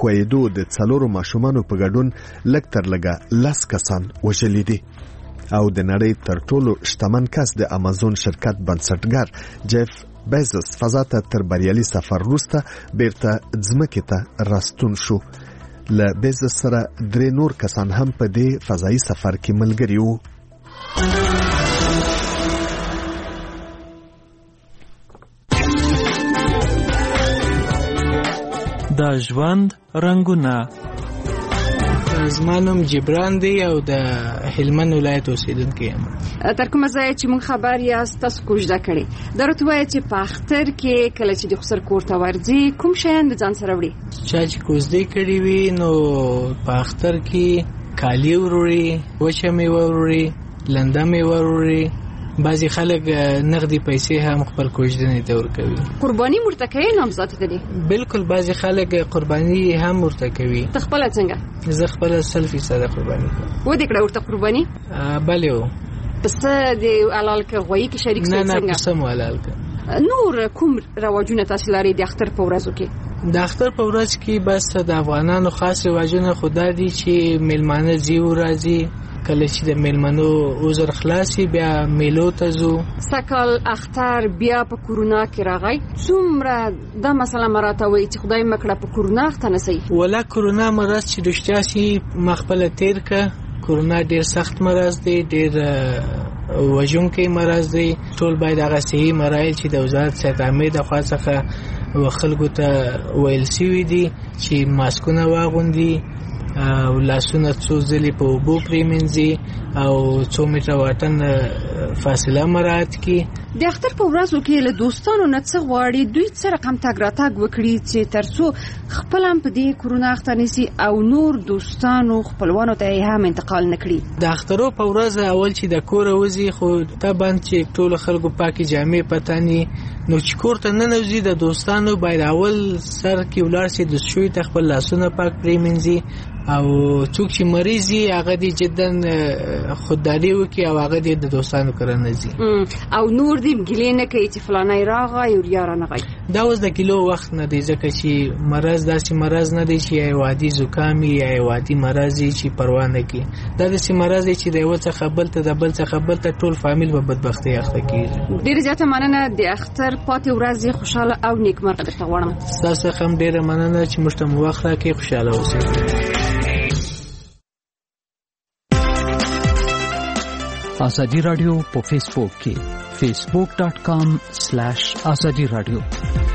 ښویېدو د 4 ماشومانو په ګډون لږ تر لږه 10 کسان وژلي دي. او د نړۍ تر ټولو شتمن کس د امازون شرکت بنسټګر جیف بیزوس فضا ته تر بریالي سفر وروسته بیرته ځمکې ته راستون شو. له بیزوس سره 3 نور کسان هم په دې فضایي سفر کې ملګري وو. د ژوند رنگونه. زما نوم جبران دی او د هلمند ولایت اوسیدونکی یم. تر کومه ځایه چې موږ خبر یاست تاسو کوژده کړې درته وایي چې په اختر کې کله چې د خسر کور ته ورځي کوم شیان د ځان سره وړي؟ چا چې کوژدې کړې وي نو په اختر کې کالي وروړي، وچه میوه وروړي، لنده میوه وروړي. بعضی خلک نغدي پیسې هم خپل کوژدنې ته ورکوي. قرباني ورته کوي نامزاد ته دي؟ بالکل بعضی خلک قرباني هم ورته کوي. ته خپل څنګه؟ زه خپل 100% قرباني کوم. و دې کړه ورته قرباني؟ بله و. پس د حلال کې غوي کې شریک څنګه؟ نه پس مو حلال کې. نور کوم رواجونه تاسو لري د اختر په ورځو کې؟ د اختر په ورځ کې بس د افغانانو خاص رواجونه خدای دي چې میلمانه زیو راځي. کله چې د میلمنو عذر خلاصي بیا میلو ته ځو. سکل اختر بیا په کورونا کې راغی. څومره دا مسله مراته وي چې خدای مکړه په کورونا اخته نسی؟ ولا کورونا مرض چې رښتیا سي مخبله تیر کا. کورونا ډیر سخت مرض دی، ډیر وژونکی مرض دی. ټول باید هغه صحیح مراحل چې د وزارت صحت عامه د خوا څخه خلکو ته ویل شوي دي چې ماسکونه واغوندي او لاسونه څو ځلې په اوبو پرېمنځي او 2 متره واټن فاصله مراعات کړي. د اختر په ورځو کې له دوستانو نه څه غواړي دوی څه رقم تګ راتګ وکړي چې ترڅو خپل هم په دې کورونا اخته نشي او نور دوستانو خپلوانو ته هم انتقال نکړي. د اخترو په ورځ اول چې د کور وځي خو طبعا چې ټول خلکو پاکي جامې پتاني نو چې کور ته نه نوځي د دوستانو باید اول سر کې ولاړ شي د شوي ته خپل لاسونه پاک پرېمنځي او څوک چې مریضي هغه دې جدا خودداري وکړي او هغه دې د دوستانو کره نه ځي او نور دې ګیلې نه کوي چې فلانه راغی او یا رانغی. دا اوس د کیلو وخت نه دی ځکه چې مرض داسې مرض نه دی چې یو عادي زکام یا یو عادي مرض چې پروا نه کوي. دا داسې مرض دی چې د یو څخه بل ته د بل څخه بل ته ټول فامیل په بدبختۍ اخته کیږي. ډېر زیاته مننه. د اختر پاتې ورځې خوشاله او نیکمرغه درته غواړم. تاسو هم ډېره مننه چې موږ ته مو وخت راکړئ. خوشاله اوسئ. آزادی رادیو په فیسبوک کې facebook.com/azadi radio